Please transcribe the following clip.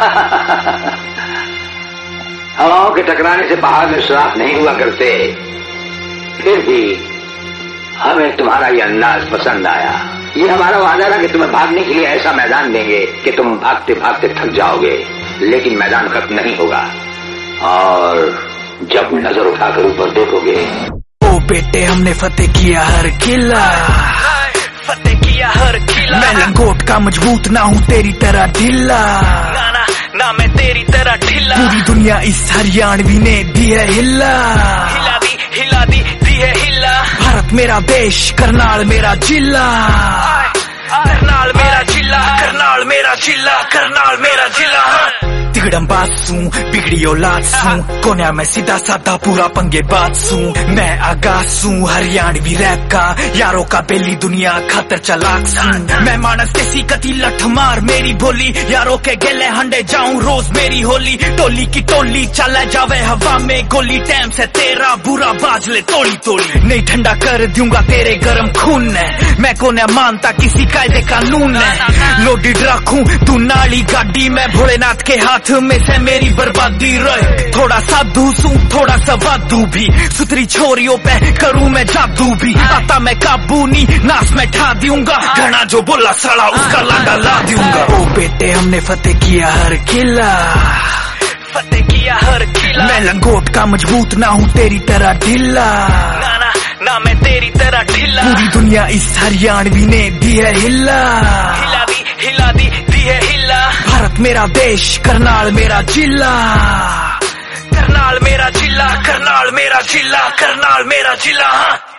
हवाओं के टकराने से पहाड़ में सुराख नहीं हुआ करते, फिर भी हमें तुम्हारा ये अंदाज पसंद आया। ये हमारा वादा था कि तुम्हें भागने के लिए ऐसा मैदान देंगे कि तुम भागते भागते थक जाओगे, लेकिन मैदान खत्म नहीं होगा। और जब नजर उठाकर ऊपर देखोगे, ओ बेटे हमने फतेह किया हर किला, फतेह किया हर किला। मैं लंगोट का मजबूत ना हूँ तेरी तरह ढीला, ना मैं तेरी तरह ढीला। पूरी दुनिया इस हरियाणवी ने दी है हिला, हिला दी है हिला। भारत मेरा देश, करनाल मेरा जिला, करनाल मेरा जिला, करनाल मेरा जिला, करनाल मेरा जिला। तिगड़म बासू बिगड़ी औलाद सू, कोन्या में सीधा साधा पूरा पंगे बात सू। मैं आगासू हरियाणवी रैप का, यारों का बेली दुनिया खातर चलाक सू। मैं मानस कैसी कती लठ मार मेरी बोली, यारों के गेले हंडे जाऊं रोज मेरी होली। टोली की टोली चला जावे हवा में गोली, टाइम से तेरा बुरा बाज ले तोड़ी तोड़ी। नहीं ठंडा कर दूंगा तेरे गर्म खून ने, मैं कोन्या मानता किसी कायदे कानून ने। लोडेड रखूं तू नाली गाड़ी में, भोलेनाथ के हाथ में से मेरी बर्बादी रहे। थोड़ा साधु सू थोड़ा सवादू भी, सुतरी छोरियों पे करूं मैं जादू भी। आता मैं काबू नी नास में ठा दूंगा, घना जो बोला साला उसका लाडा ला दूंगा। ओ बेटे हमने फतेह किया हर किला, फतेह किया हर किला। मैं लंगोट का मजबूत ना हूँ तेरी तरह ढीला, ना मैं तेरी तरह ढीला। पूरी दुनिया इस हरियाणवी ने दी है हिला, हिला दी है हिला। भारत मेरा देश, करनाल मेरा जिला, करनाल मेरा जिला, करनाल मेरा जिला, करनाल मेरा जिला।